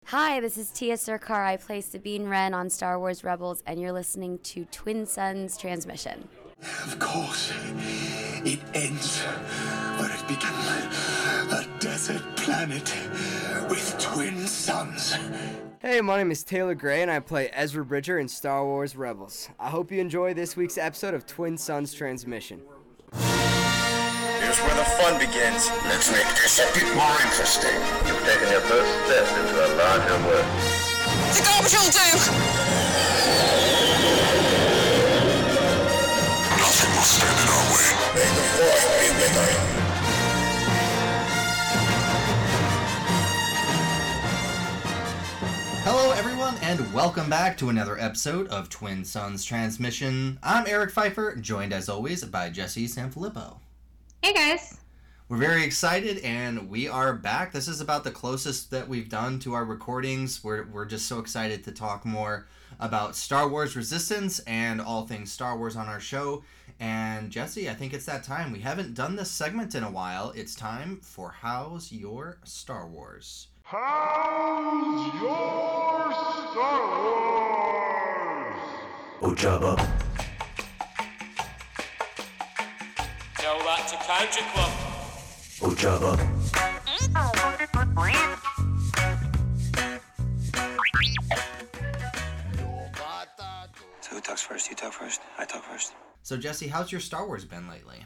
Hi, this is Tia Sircar. I play Sabine Wren on Star Wars Rebels, and you're listening to Twin Suns Transmission. Of course, it ends where it began, a desert planet with twin suns. Hey, my name is Taylor Gray, and I play Ezra Bridger in Star Wars Rebels. I hope you enjoy this week's episode of Twin Suns Transmission. Here's where the fun begins. Let's make this a bit more interesting. You've taken your first step into a larger world. The garbage will do! Nothing will stand in our way. May the Force be with us. Hello everyone, and welcome back to another episode of Twin Suns Transmission. I'm Eric Pfeiffer, joined as always by Jesse Sanfilippo. Hey guys. We're very excited, and we are back. This is about the closest that we've done to our recordings. We're just so excited to talk more about Star Wars Resistance and all things Star Wars on our show. And Jesse, I think it's that time. We haven't done this segment in a while. It's time for How's Your Star Wars? How's your Star Wars? Ojaba. Tell that to Country Club. Ojaba. So who talks first? You talk first? I talk first. So Jesse, how's your Star Wars been lately?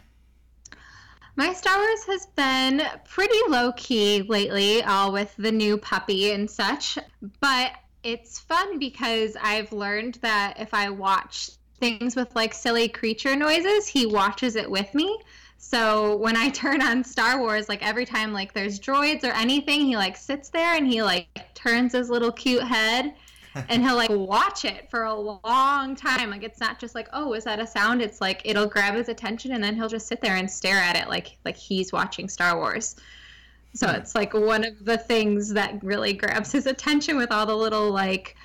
My Star Wars has been pretty low-key lately, all with the new puppy and such. But it's fun because I've learned that if I watch things with like silly creature noises, he watches it with me. So when I turn on Star Wars, like every time like there's droids or anything, he like sits there and he like turns his little cute head and he'll like watch it for a long time. Like it's not just like, oh, is that a sound? It's like it'll grab his attention and then he'll just sit there and stare at it like he's watching Star Wars. So it's like one of the things that really grabs his attention with all the little like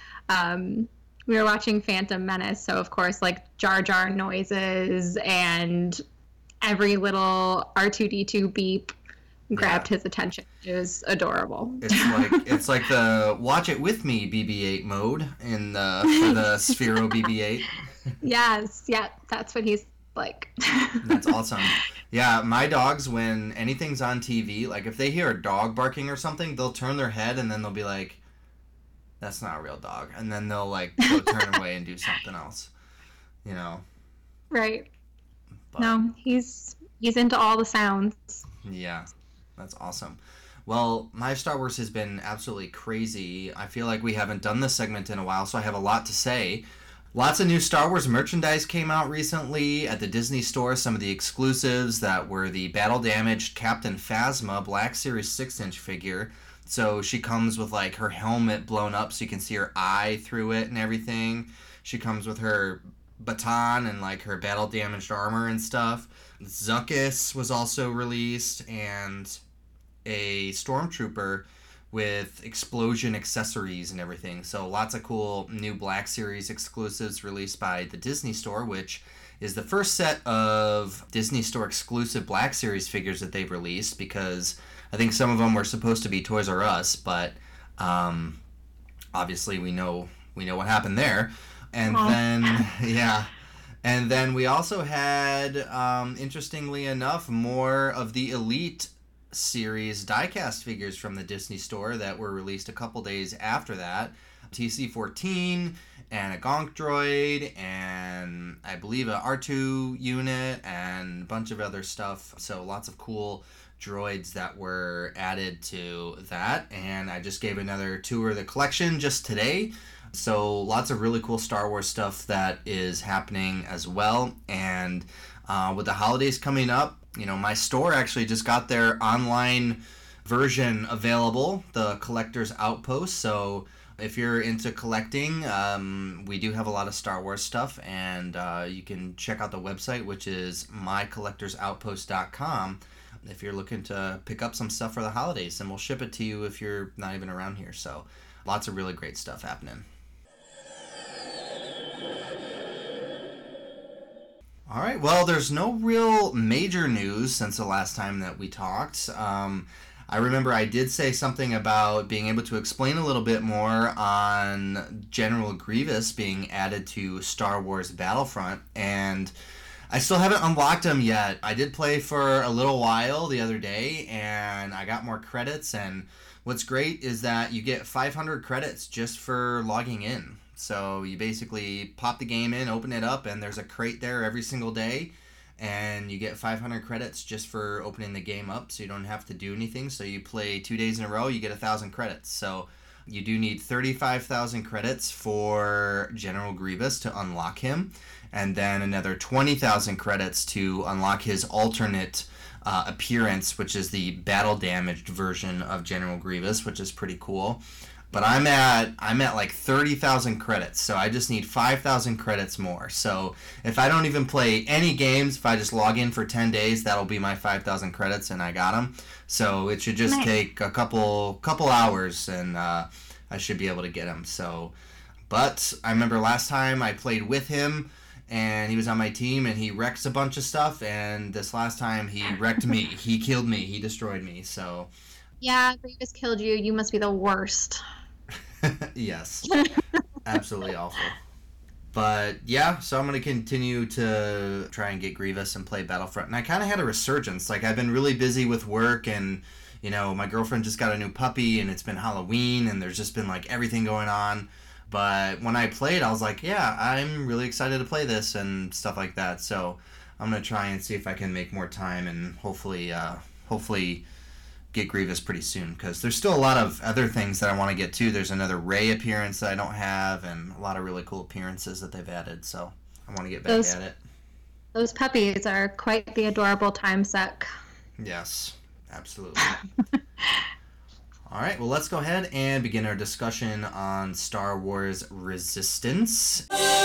we were watching Phantom Menace, so of course like Jar Jar noises and every little R2-D2 beep grabbed his attention. It was adorable. It's like the watch it with me BB-8 mode in for the Sphero BB-8. Yes, yeah, that's what he's like. That's awesome. Yeah, my dogs, when anything's on TV, like if they hear a dog barking or something, they'll turn their head and then they'll be like, that's not a real dog. And then they'll like go turn away and do something else, you know? Right. But, no, he's into all the sounds. Yeah, that's awesome. Well, my Star Wars has been absolutely crazy. I feel like we haven't done this segment in a while, so I have a lot to say. Lots of new Star Wars merchandise came out recently at the Disney Store. Some of the exclusives that were the battle-damaged Captain Phasma Black Series 6-inch figure. So she comes with like her helmet blown up so you can see her eye through it and everything. She comes with her baton and like her battle-damaged armor and stuff. Zuckuss was also released, and a Stormtrooper with explosion accessories and everything. So lots of cool new Black Series exclusives released by the Disney Store, which is the first set of Disney Store exclusive Black Series figures that they've released, because I think some of them were supposed to be Toys R Us, but obviously we know what happened there. And then we also had, interestingly enough, more of the Elite series diecast figures from the Disney Store that were released a couple days after that. TC-14 and a Gonk droid and I believe a R2 unit and a bunch of other stuff. So lots of cool droids that were added to that, and I just gave another tour of the collection just today. So lots of really cool Star Wars stuff that is happening as well. And with the holidays coming up, you know, my store actually just got their online version available, the Collector's Outpost. So if you're into collecting, we do have a lot of Star Wars stuff, and you can check out the website, which is mycollectorsoutpost.com, if you're looking to pick up some stuff for the holidays, and we'll ship it to you if you're not even around here. So lots of really great stuff happening. All right, well, there's no real major news since the last time that we talked. I remember I did say something about being able to explain a little bit more on General Grievous being added to Star Wars Battlefront, and I still haven't unlocked him yet. I did play for a little while the other day, and I got more credits, and what's great is that you get 500 credits just for logging in. So you basically pop the game in, open it up, and there's a crate there every single day, and you get 500 credits just for opening the game up, so you don't have to do anything. So you play 2 days in a row, you get 1,000 credits. So you do need 35,000 credits for General Grievous to unlock him, and then another 20,000 credits to unlock his alternate appearance, which is the battle damaged version of General Grievous, which is pretty cool. But I'm at like 30,000 credits, so I just need 5,000 credits more. So if I don't even play any games, if I just log in for 10 days, that'll be my 5,000 credits, and I got them. So it should just take a couple hours, and I should be able to get them. So, but I remember last time I played with him, and he was on my team, and he wrecks a bunch of stuff, and this last time he wrecked me. He killed me. He destroyed me, so... Yeah, Grievous killed you. You must be the worst. Yes. Absolutely awful. But, yeah, so I'm going to continue to try and get Grievous and play Battlefront. And I kind of had a resurgence. Like, I've been really busy with work, and, you know, my girlfriend just got a new puppy, and it's been Halloween, and there's just been, like, everything going on. But when I played, I was like, yeah, I'm really excited to play this and stuff like that. So I'm going to try and see if I can make more time and hopefully get Grievous pretty soon, because there's still a lot of other things that I want to get to. There's another Rey appearance that I don't have, and a lot of really cool appearances that they've added, so I want to get back at it. Those puppies are quite the adorable time suck. Yes, absolutely. All right, well, let's go ahead and begin our discussion on Star Wars Resistance.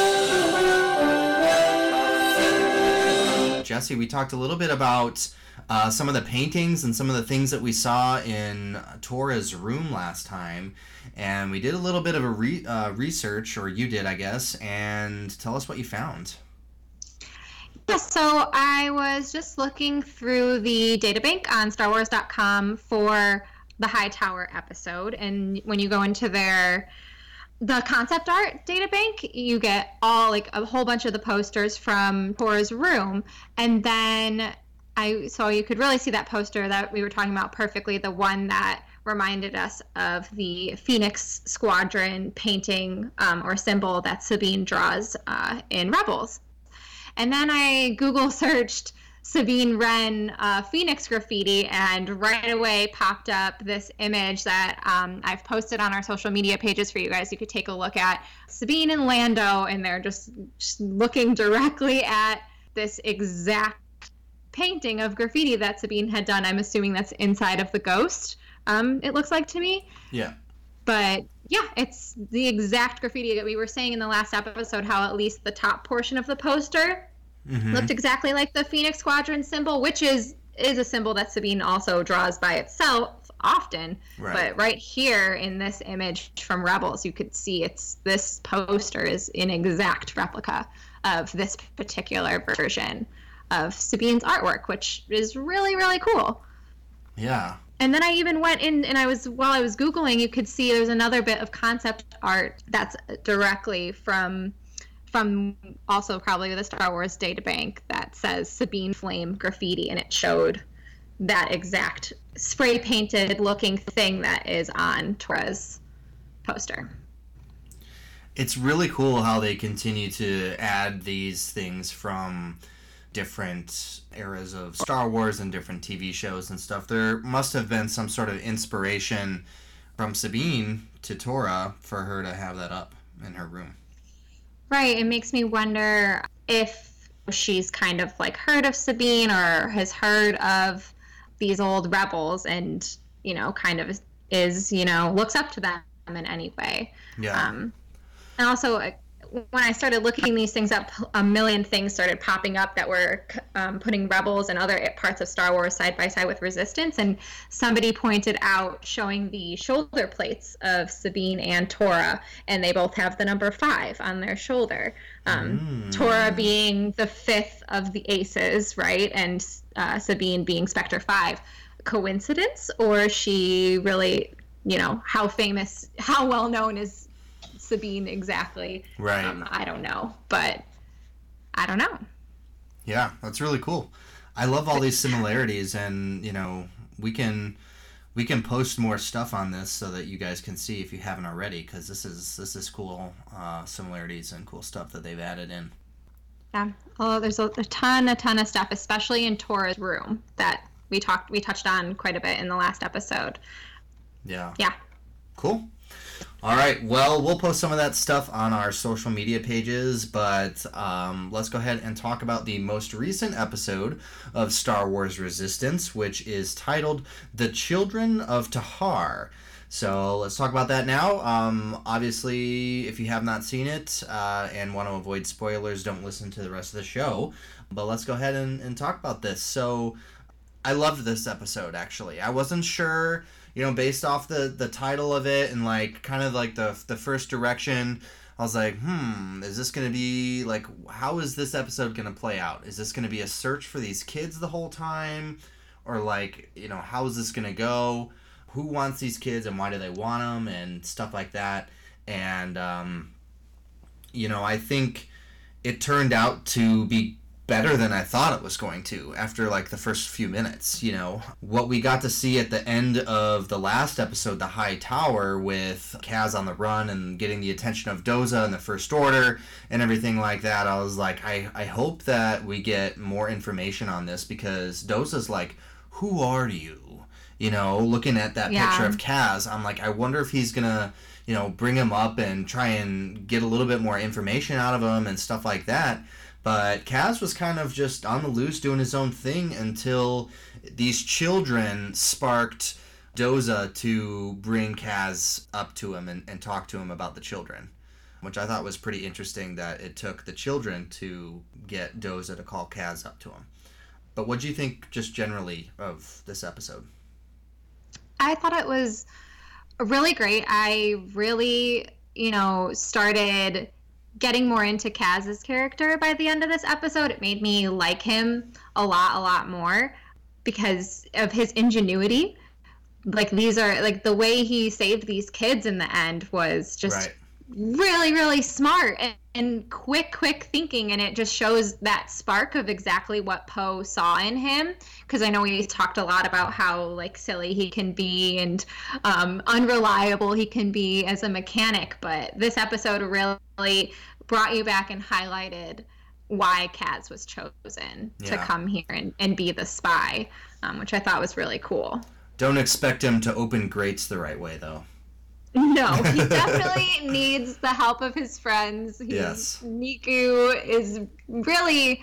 Jesse, we talked a little bit about some of the paintings and some of the things that we saw in Tora's room last time, and we did a little bit of a research, or you did, I guess, and tell us what you found. Yeah, so I was just looking through the databank on StarWars.com for the Hightower episode, and when you go into the concept art databank, you get a whole bunch of the posters from Tora's room, and then so you could really see that poster that we were talking about perfectly, the one that reminded us of the Phoenix Squadron painting or symbol that Sabine draws in Rebels. And then I Google searched Sabine Wren Phoenix graffiti, and right away popped up this image that I've posted on our social media pages for you guys. You could take a look at Sabine and Lando, and they're just looking directly at this exact painting of graffiti that Sabine had done. I'm assuming that's inside of the Ghost, it looks like to me. Yeah. But yeah, it's the exact graffiti that we were saying in the last episode, how at least the top portion of the poster looked exactly like the Phoenix Squadron symbol, which is a symbol that Sabine also draws by itself often. Right. But right here in this image from Rebels, you could see this poster is an exact replica of this particular version of Sabine's artwork, which is really, really cool. Yeah. And then I even went in, and while I was Googling, you could see there's another bit of concept art that's directly from also probably the Star Wars databank that says Sabine Flame graffiti, and it showed that exact spray painted looking thing that is on Tora's poster. It's really cool how they continue to add these things from different eras of Star Wars and different TV shows and stuff. There must have been some sort of inspiration from Sabine to Tora for her to have that up in her room. Right. It makes me wonder if she's kind of like heard of Sabine or has heard of these old rebels and, kind of is, looks up to them in any way. Yeah. And also, when I started looking these things up, a million things started popping up that were putting Rebels and other parts of Star Wars side by side with Resistance. And somebody pointed out showing the shoulder plates of Sabine and Tora, and they both have the number 5 on their shoulder. Tora being the 5th of the Aces, right? And Sabine being Spectre 5. coincidence, or is she really, how well known is Sabine exactly? Right. I don't know, but I don't know. Yeah, that's really cool. I love all these similarities, and we can post more stuff on this so that you guys can see if you haven't already, because this is cool similarities and cool stuff that they've added in. Yeah. Oh, there's a ton of stuff, especially in Tora's room that we touched on quite a bit in the last episode. Yeah. Yeah. Cool. All right. Well, we'll post some of that stuff on our social media pages, but let's go ahead and talk about the most recent episode of Star Wars Resistance, which is titled The Children of Tahar. So let's talk about that now. Obviously, if you have not seen it and want to avoid spoilers, don't listen to the rest of the show. But let's go ahead and talk about this. So I loved this episode, actually. I wasn't sure, based off the title of it and kind of the first direction. I was like, is this going to be, how is this episode going to play out? Is this going to be a search for these kids the whole time? Or, how is this going to go? Who wants these kids and why do they want them and stuff like that. And, I think it turned out to be better than I thought it was going to after the first few minutes. What we got to see at the end of the last episode, the High Tower, with Kaz on the run and getting the attention of Doza and the First Order and everything like that, I was like, I hope that we get more information on this, because Doza's like, who are you? Looking at that picture of Kaz, I'm like, I wonder if he's gonna, bring him up and try and get a little bit more information out of him and stuff like that. But Kaz was kind of just on the loose doing his own thing until these children sparked Doza to bring Kaz up to him and talk to him about the children, which I thought was pretty interesting that it took the children to get Doza to call Kaz up to him. But what do you think just generally of this episode? I thought it was really great. I really, started getting more into Kaz's character by the end of this episode. It made me like him a lot more because of his ingenuity. These are, the way he saved these kids in the end was just really, really smart and quick thinking, and it just shows that spark of exactly what Poe saw in him, because I know we talked a lot about how silly he can be and unreliable he can be as a mechanic, but this episode really brought you back and highlighted why Kaz was chosen to come here and be the spy, which I thought was really cool. Don't expect him to open grates the right way, though. No, he definitely needs the help of his friends. Yes. Niku is really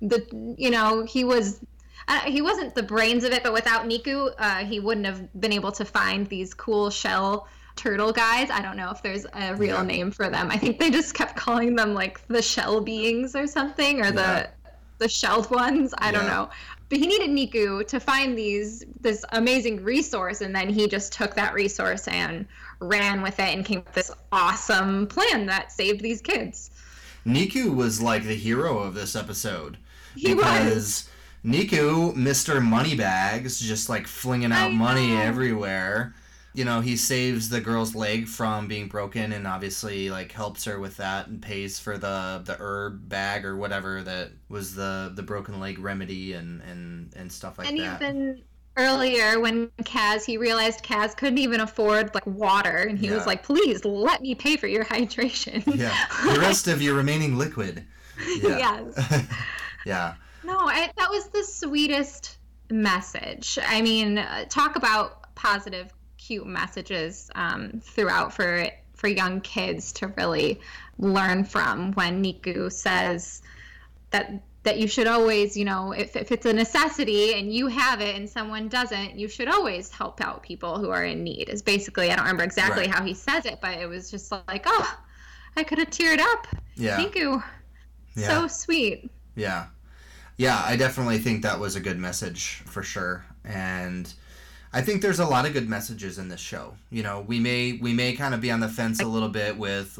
he wasn't the brains of it, but without Niku, he wouldn't have been able to find these cool shell turtle guys. I don't know if there's a real name for them. I think they just kept calling them the shell beings or something, or the shelled ones. I don't know. But he needed Niku to find this amazing resource, and then he just took that resource and ran with it and came up with this awesome plan that saved these kids. Niku was the hero of this episode. He was. Niku, Mr. Moneybags, just flinging out money everywhere. He saves the girl's leg from being broken and obviously helps her with that and pays for the herb bag or whatever that was the broken leg remedy and stuff like that. And even earlier when he realized Kaz couldn't even afford water, and he was like, please let me pay for your hydration. Yeah. The rest of your remaining liquid. Yeah. Yes. Yeah. No, that was the sweetest message. I mean, talk about positive, cute messages throughout for young kids to really learn from, when Niku says that you should always, if it's a necessity and you have it and someone doesn't, you should always help out people who are in need. Is basically, I don't remember exactly how he says it, but it was just oh, I could have teared up. Yeah. Niku. Yeah. So sweet. Yeah. Yeah, I definitely think that was a good message for sure. And I think there's a lot of good messages in this show. You know, we may kind of be on the fence a little bit with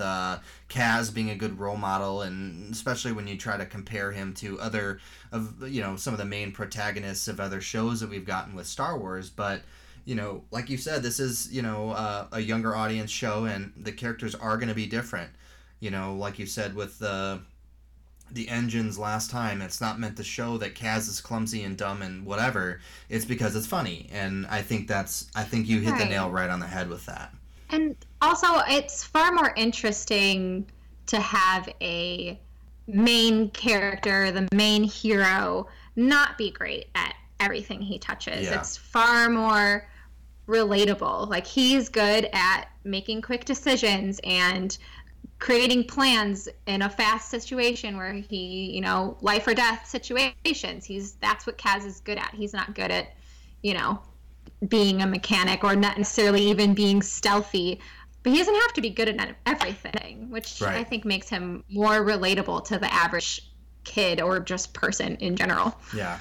Kaz being a good role model, and especially when you try to compare him to other of, you know, some of the main protagonists of other shows that we've gotten with Star Wars. But, you know, like you said, this is, you know, a younger audience show, and the characters are going to be different. You know, like you said with the engines last time, it's not meant to show that Kaz is clumsy and dumb and whatever. It's because it's funny, and I think you hit the nail right on the head with that. And also, it's far more interesting to have a main character, the main hero, not be great at everything he touches. Yeah. It's far more relatable. Like, he's good at making quick decisions and creating plans in a fast situation where he, you know, life or death situations. That's what Kaz is good at. He's not good at, you know, being a mechanic or not necessarily even being stealthy. But he doesn't have to be good at everything, which I think makes him more relatable to the average kid or just person in general. Yeah.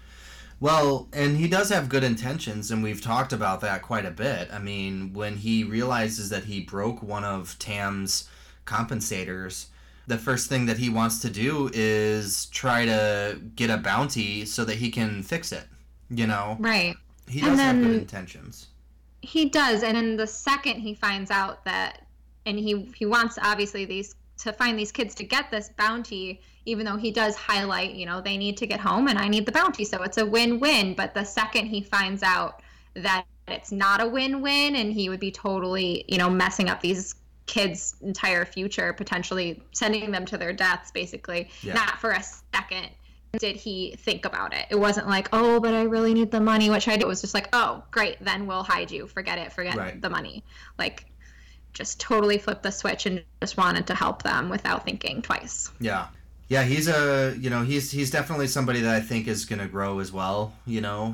Well, and he does have good intentions, and we've talked about that quite a bit. I mean, when he realizes that he broke one of Tam's compensators, the first thing that he wants to do is try to get a bounty so that he can fix it, you know? Right. He does have good intentions. He does, and then the second he finds out that, and he wants obviously to find these kids to get this bounty, even though he does highlight, you know, they need to get home and I need the bounty, so it's a win-win. But the second he finds out that it's not a win-win and he would be totally, you know, messing up these kids' entire future, potentially sending them to their deaths, basically, not for a second did he think about it. It wasn't like, oh, but I really need the money, which I did. It was just like, oh, great, then we'll hide you. Forget the money. Like, just totally flipped the switch and just wanted to help them without thinking twice. Yeah. Yeah, he's definitely somebody that I think is going to grow as well, you know,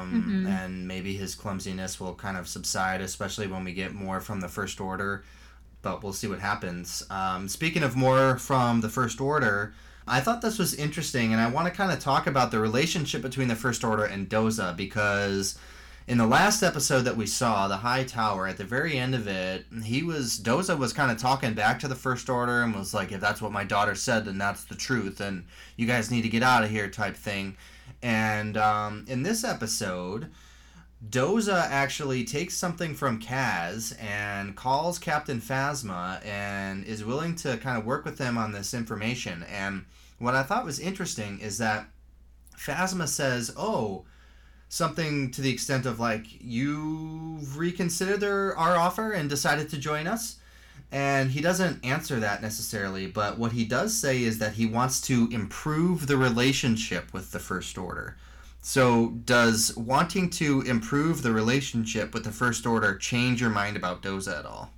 and maybe his clumsiness will kind of subside, especially when we get more from the First Order, but we'll see what happens. Speaking of more from the First Order, I thought this was interesting, and I want to kind of talk about the relationship between the First Order and Doza, because in the last episode that we saw, the High Tower, at the very end of it, Doza was kind of talking back to the First Order and was like, if that's what my daughter said, then that's the truth, and you guys need to get out of here type thing. And in this episode, Doza actually takes something from Kaz and calls Captain Phasma and is willing to kind of work with them on this information. And what I thought was interesting is that Phasma says, something to the extent of like, you've reconsidered our offer and decided to join us? And he doesn't answer that necessarily, but what he does say is that he wants to improve the relationship with the First Order. So does wanting to improve the relationship with the First Order change your mind about Doza at all?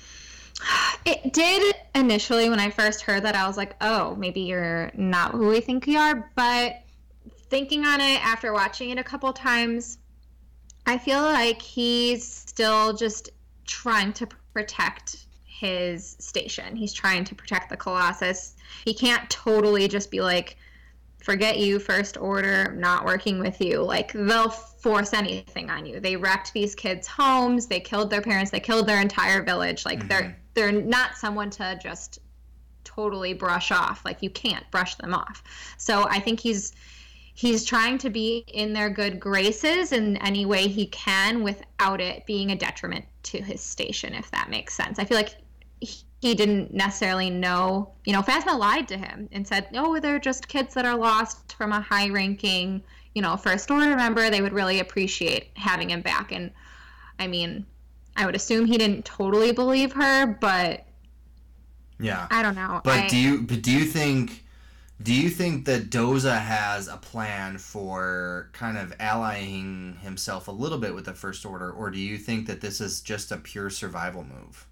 It did initially. When I first heard that, I was like, oh, maybe you're not who we think you are. But thinking on it after watching it a couple times, I feel like he's still just trying to protect his station. He's trying to protect the Colossus. He can't totally just be like, forget you, First Order, I'm not working with you. Like, they'll force anything on you. They wrecked these kids' homes. They killed their parents. They killed their entire village. Like, they're not someone to just totally brush off. Like, you can't brush them off. So I think he's trying to be in their good graces in any way he can without it being a detriment to his station, if that makes sense. I feel like he didn't necessarily know, you know, Phasma lied to him and said, oh, they're just kids that are lost from a high-ranking, you know, First Order member. They would really appreciate having him back. And, I mean, I would assume he didn't totally believe her, but yeah, I don't know. But do you think that Doza has a plan for kind of allying himself a little bit with the First Order, or do you think that this is just a pure survival move?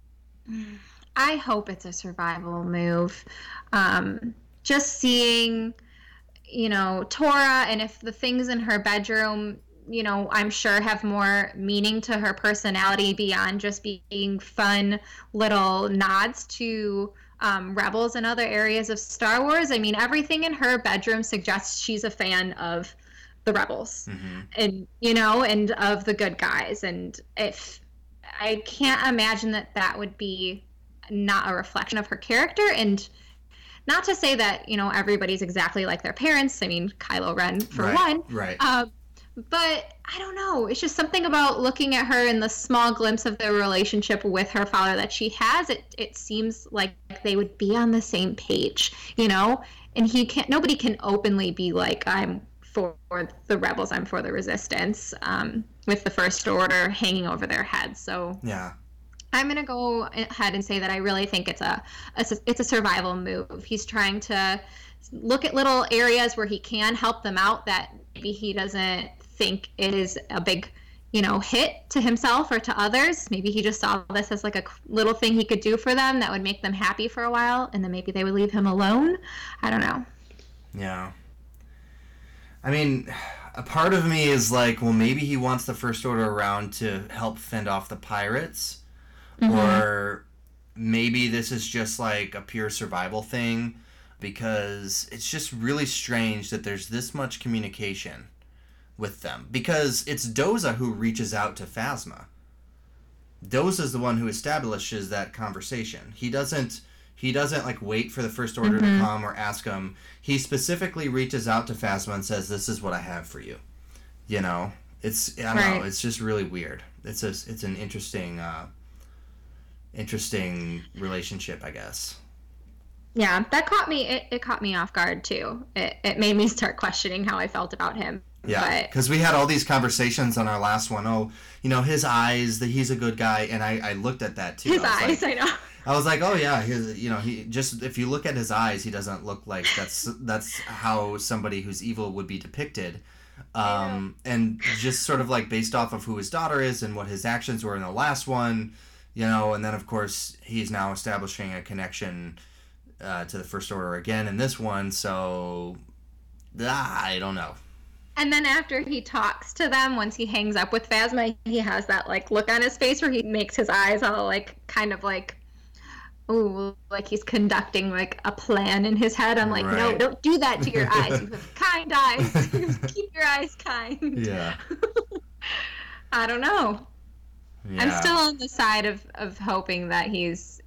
I hope it's a survival move. Just seeing, you know, Tora, and if the things in her bedroom, you know, I'm sure have more meaning to her personality beyond just being fun little nods to Rebels and other areas of Star Wars. I mean, everything in her bedroom suggests she's a fan of the rebels, and and of the good guys. And if I can't imagine that would be not a reflection of her character. And not to say that everybody's exactly like their parents. I mean, Kylo Ren for one, right? But I don't know. It's just something about looking at her in the small glimpse of their relationship with her father that she has. It seems like they would be on the same page, And nobody can openly be like, I'm for the rebels, I'm for the resistance, with the First Order hanging over their heads. So yeah, I'm gonna go ahead and say that I really think it's a survival move. He's trying to look at little areas where he can help them out that maybe he doesn't think it is a big hit to himself or to others. Maybe he just saw this as like a little thing he could do for them that would make them happy for a while, and then maybe they would leave him alone. I don't know. Yeah. I mean, a part of me is like, well, maybe he wants the First Order around to help fend off the pirates, or maybe this is just like a pure survival thing, because it's just really strange that there's this much communication with them, because it's Doza who reaches out to Phasma. Doza's the one who establishes that conversation. He doesn't like wait for the First Order to come or ask him. He specifically reaches out to Phasma and says, "This is what I have for you." I don't know. It's just really weird. It's an interesting relationship, I guess. Yeah, that caught me. It caught me off guard too. It made me start questioning how I felt about him. Yeah, because we had all these conversations on our last one. Oh, his eyes, that he's a good guy, and I looked at that too. His eyes, I know. I was like, oh yeah, he just, if you look at his eyes, he doesn't look like that's how somebody who's evil would be depicted. And just sort of like based off of who his daughter is and what his actions were in the last one, and then of course he's now establishing a connection to the First Order again in this one. So I don't know. And then after he talks to them, once he hangs up with Phasma, he has that like look on his face where he makes his eyes all like kind of like, ooh, like he's conducting like a plan in his head. I'm like, no, don't do that to your eyes. You have kind eyes. Keep your eyes kind. Yeah. I don't know. Yeah. I'm still on the side of hoping that he's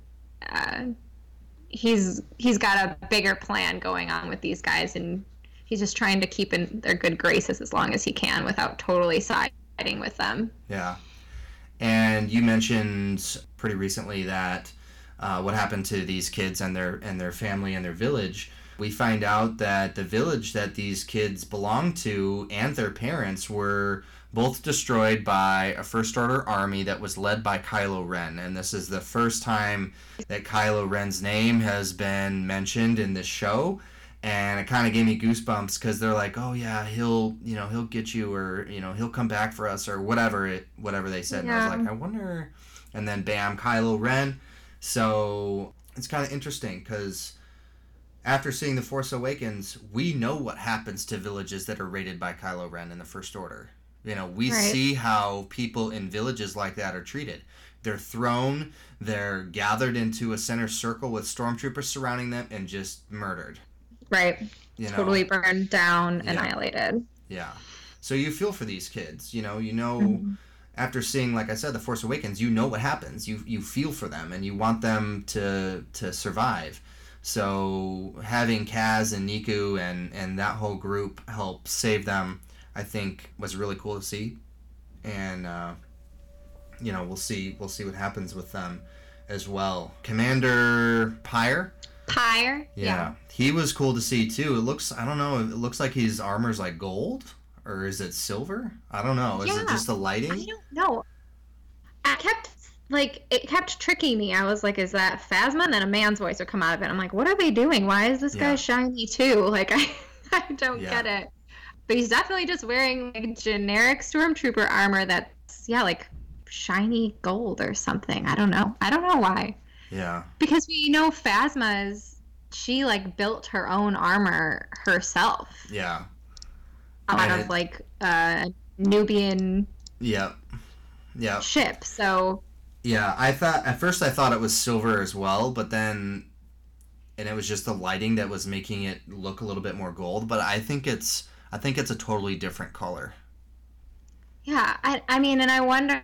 got a bigger plan going on with these guys, and he's just trying to keep in their good graces as long as he can without totally siding with them. Yeah. And you mentioned pretty recently that what happened to these kids and their family and their village. We find out that the village that these kids belonged to and their parents were both destroyed by a First Order army that was led by Kylo Ren. And this is the first time that Kylo Ren's name has been mentioned in this show. And it kind of gave me goosebumps because they're like, oh yeah, he'll get you, or he'll come back for us, or whatever they said. Yeah. And I was like, I wonder. And then bam, Kylo Ren. So it's kind of interesting because after seeing The Force Awakens, we know what happens to villages that are raided by Kylo Ren in the First Order. We see how people in villages like that are treated. They're thrown, they're gathered into a center circle with stormtroopers surrounding them and just murdered. Right. Totally burned down, annihilated. Yeah. So you feel for these kids, after seeing, like I said, The Force Awakens, you know what happens. You feel for them and you want them to survive. So having Kaz and Niku and that whole group help save them, I think was really cool to see. And we'll see what happens with them as well. Commander Pyre. Yeah. He was cool to see too. It looks like his armor's like gold, or is it silver? I don't know. Is it just the lighting? I don't know. It kept tricking me. I was like, is that Phasma? And then a man's voice would come out of it. I'm like, what are they doing? Why is this guy shiny too? Like, I don't get it. But he's definitely just wearing like generic stormtrooper armor that's like shiny gold or something. I don't know why. Yeah. Because we know Phasma she like built her own armor herself. Yeah. Out of like Nubian ship. So yeah, at first I thought it was silver as well, but then it was just the lighting that was making it look a little bit more gold. But I think it's I think it's a totally different color. Yeah, I mean, and I wonder,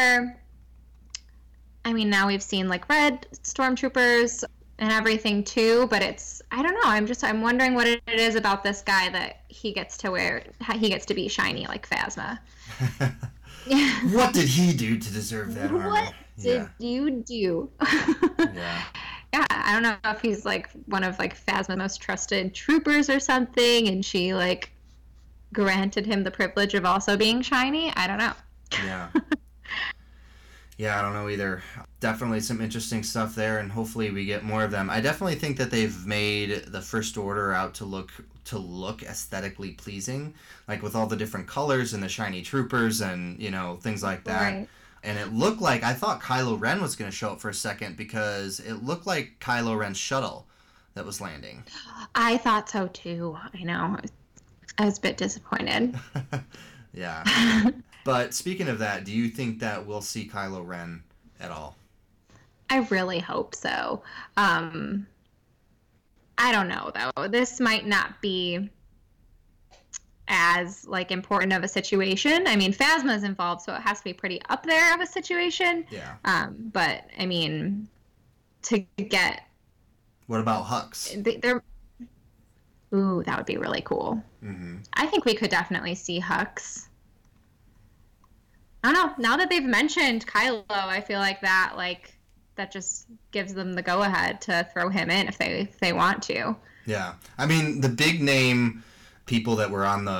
I mean, now we've seen like red stormtroopers and everything too, but I don't know, I'm wondering what it is about this guy that he gets to be shiny like Phasma. What did he do to deserve that armor? What did you do? Yeah. Yeah, I don't know if he's like one of like Phasma's most trusted troopers or something, and she like granted him the privilege of also being shiny. I don't know. Yeah. Yeah, I don't know either. Definitely some interesting stuff there, and hopefully we get more of them. I definitely think that they've made the First Order out to look aesthetically pleasing, like with all the different colors and the shiny troopers and, you know, things like that. Right. And it looked like, I thought Kylo Ren was going to show up for a second because it looked like Kylo Ren's shuttle that was landing. I thought so too. I know. I was a bit disappointed. Yeah. But speaking of that, do you think that we'll see Kylo Ren at all? I really hope so. I don't know though. This might not be as like important of a situation. I mean, Phasma's involved, so it has to be pretty up there of a situation. Yeah. But I mean, to get. What about Hux? Ooh, that would be really cool. Mm-hmm. I think we could definitely see Hux. I don't know. Now that they've mentioned Kylo, I feel like that just gives them the go ahead to throw him in if they want to. Yeah, I mean the big name people that were on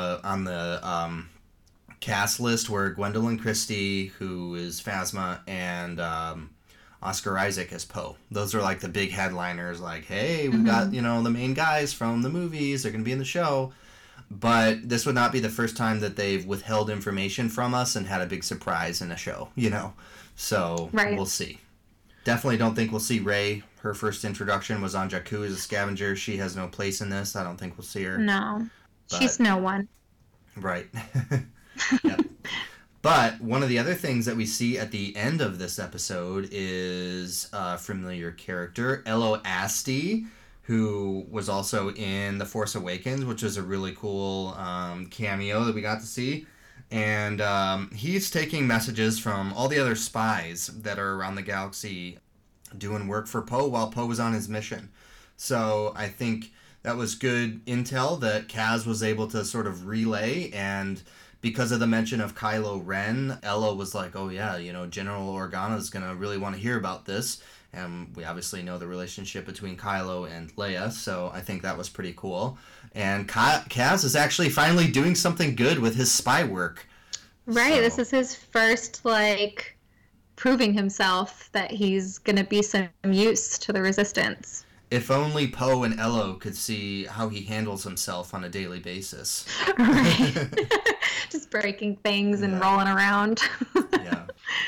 the cast list were Gwendolyn Christie, who is Phasma, and Oscar Isaac as Poe. Those are like the big headliners. Like, hey, we've got, you know, the main guys from the movies. They're gonna be in the show. But this would not be the first time that they've withheld information from us and had a big surprise in a show, you know? So We'll see. Definitely don't think we'll see Rey. Her first introduction was on Jakku as a scavenger. She has no place in this. I don't think we'll see her. No. She's no one. Right. Yep. But one of the other things that we see at the end of this episode is a familiar character, Elo Asti, who was also in The Force Awakens, which was a really cool cameo that we got to see. And he's taking messages from all the other spies that are around the galaxy doing work for Poe while Poe was on his mission. So I think that was good intel that Kaz was able to sort of relay, and because of the mention of Kylo Ren, Ella was like, oh yeah, you know, General Organa's going to really want to hear about this. And we obviously know the relationship between Kylo and Leia, so I think that was pretty cool. And Kaz is actually finally doing something good with his spy work. Right, So- this is his first, like, proving himself that he's going to be some use to the Resistance. If only Poe and Elo could see how he handles himself on a daily basis. Right. Just breaking things and rolling around. Yeah.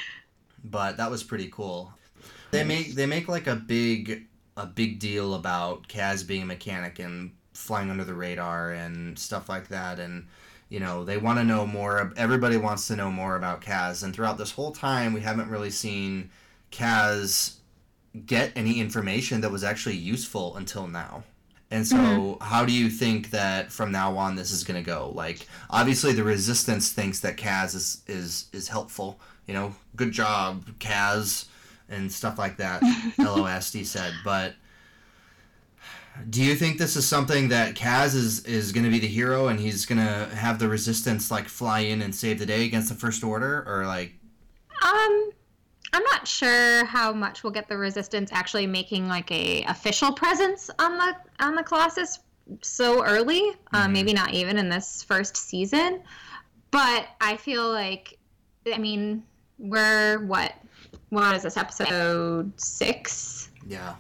But that was pretty cool. They make like a big deal about Kaz being a mechanic and flying under the radar and stuff like that, and you know, they want to know more. Everybody wants to know more about Kaz, and throughout this whole time we haven't really seen Kaz get any information that was actually useful until now. And so how do you think that from now on this is going to go? Like, obviously the Resistance thinks that Kaz is helpful, you know, good job Kaz and stuff like that, LOSD said. But do you think this is something that Kaz is going to be the hero and he's going to have the Resistance like fly in and save the day against the First Order, or like? I'm not sure how much we'll get the Resistance actually making like a official presence on the Colossus so early. Maybe not even in this first season. But I feel like, I mean, we're what is this, episode 6? Yeah.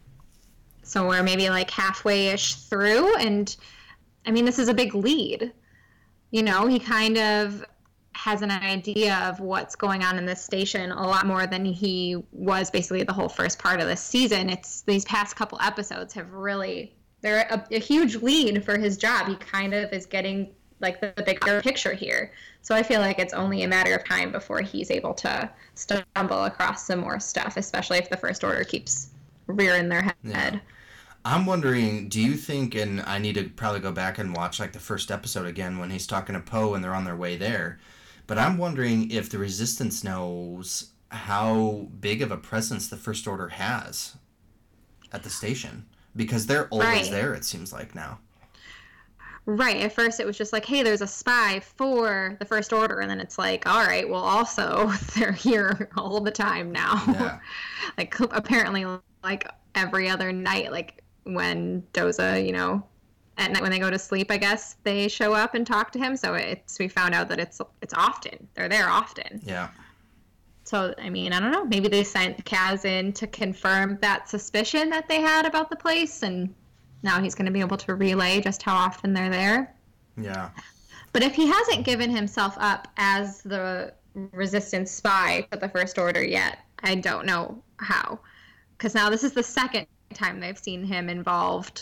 So we're maybe like halfway-ish through, and I mean, this is a big lead. You know, he kind of has an idea of what's going on in this station a lot more than he was basically the whole first part of this season. It's these past couple episodes have really, they're a huge lead for his job. He kind of is getting like the bigger picture here. So I feel like it's only a matter of time before he's able to stumble across some more stuff, especially if the First Order keeps rearing their head. Yeah. I'm wondering, do you think, and I need to probably go back and watch like the first episode again when he's talking to Poe and they're on their way there, but I'm wondering if the Resistance knows how big of a presence the First Order has at the station, because they're always there, it seems like now. Right. At first it was just like, hey, there's a spy for the First Order, and then it's like, all right, well, also they're here all the time now. Yeah. Like apparently like every other night, like when Doza, you know, at night when they go to sleep, I guess they show up and talk to him. So we found out that it's often. They're there often. Yeah. So, I mean, I don't know. Maybe they sent Kaz in to confirm that suspicion that they had about the place, and now he's going to be able to relay just how often they're there. Yeah. But if he hasn't given himself up as the Resistance spy for the First Order yet, I don't know how. Because now this is the second time they've seen him involved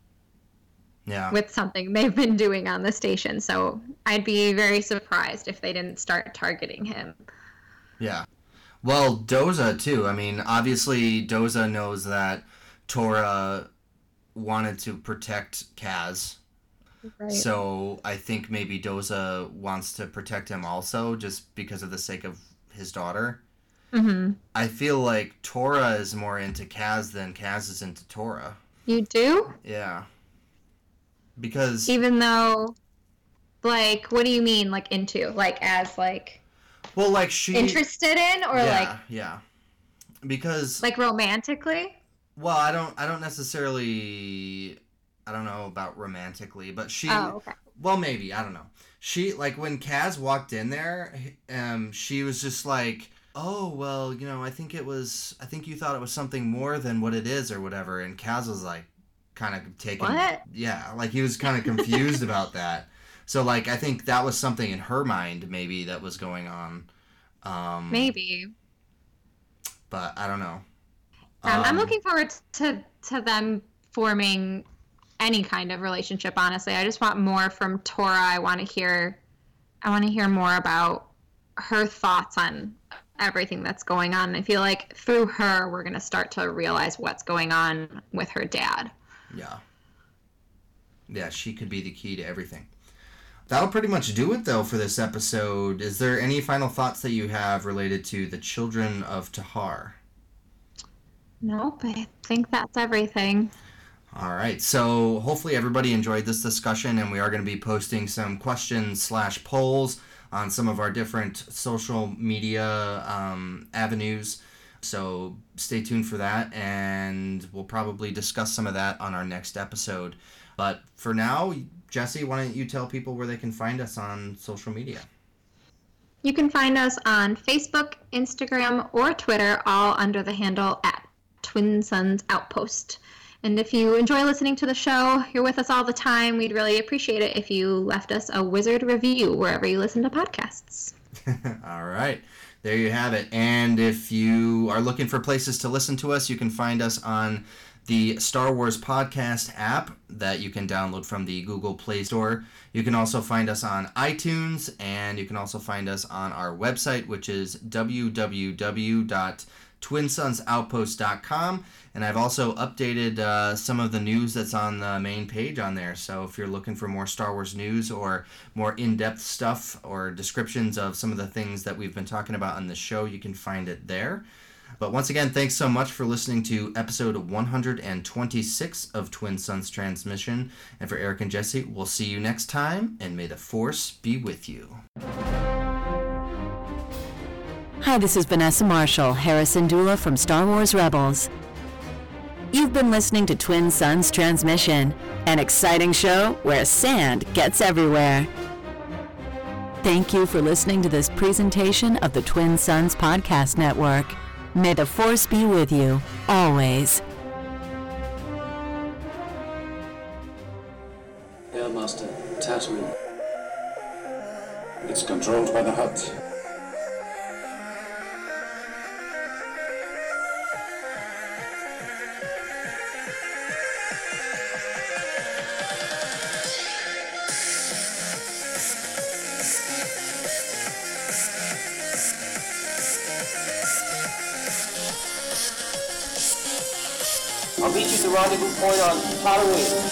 with something they've been doing on the station. So I'd be very surprised if they didn't start targeting him. Yeah. Well, Doza, too. I mean, obviously, Doza knows that Tora wanted to protect Kaz. Right. So I think maybe Doza wants to protect him also, just because of the sake of his daughter. Mm-hmm. I feel like Tora is more into Kaz than Kaz is into Tora. You do? Yeah. Because... Even though, like, what do you mean, like, into? Like, as, like... Well, like, she... Interested in, or, like... Yeah, because... Like, romantically? Well, I don't necessarily... I don't know about romantically, but she... Oh, okay. Well, maybe, I don't know. She, like, when Kaz walked in there, she was just like, oh, well, you know, I think you thought it was something more than what it is, or whatever, and Kaz was, like, kind of taken... What? Yeah, like, he was kind of confused about that. So, like, I think that was something in her mind, maybe, that was going on. Maybe. But I don't know. I'm looking forward to them forming any kind of relationship, honestly. I just want more from Tora. I want to hear more about her thoughts on everything that's going on. I feel like through her, we're going to start to realize what's going on with her dad. Yeah. Yeah, she could be the key to everything. That'll pretty much do it, though, for this episode. Is there any final thoughts that you have related to the Children of Tahar? Nope, I think that's everything. All right, so hopefully everybody enjoyed this discussion, and we are going to be posting some questions/polls on some of our different social media avenues. So stay tuned for that, and we'll probably discuss some of that on our next episode. But for now, Jesse, why don't you tell people where they can find us on social media? You can find us on Facebook, Instagram, or Twitter, all under the handle @TwinSonsOutpost. And if you enjoy listening to the show, you're with us all the time, we'd really appreciate it if you left us a wizard review wherever you listen to podcasts. All right. There you have it. And if you are looking for places to listen to us, you can find us on the Star Wars Podcast app that you can download from the Google Play Store. You can also find us on iTunes, and you can also find us on our website, which is www.twinsonsoutpost.com. And I've also updated some of the news that's on the main page on there. So if you're looking for more Star Wars news or more in-depth stuff or descriptions of some of the things that we've been talking about on the show, you can find it there. But once again, thanks so much for listening to episode 126 of Twin Sons Transmission. And for Eric and Jesse, we'll see you next time, and may the Force be with you. Hi, this is Vanessa Marshall, Harrison Dula from Star Wars Rebels. You've been listening to Twin Sons Transmission, an exciting show where sand gets everywhere. Thank you for listening to this presentation of the Twin Sons Podcast Network. May the Force be with you, always. Airmaster, Tatooine. It's controlled by the Hutt. I'll meet you at the rendezvous point on Halloween.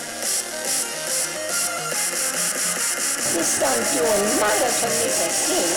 This son doing murder to me for him.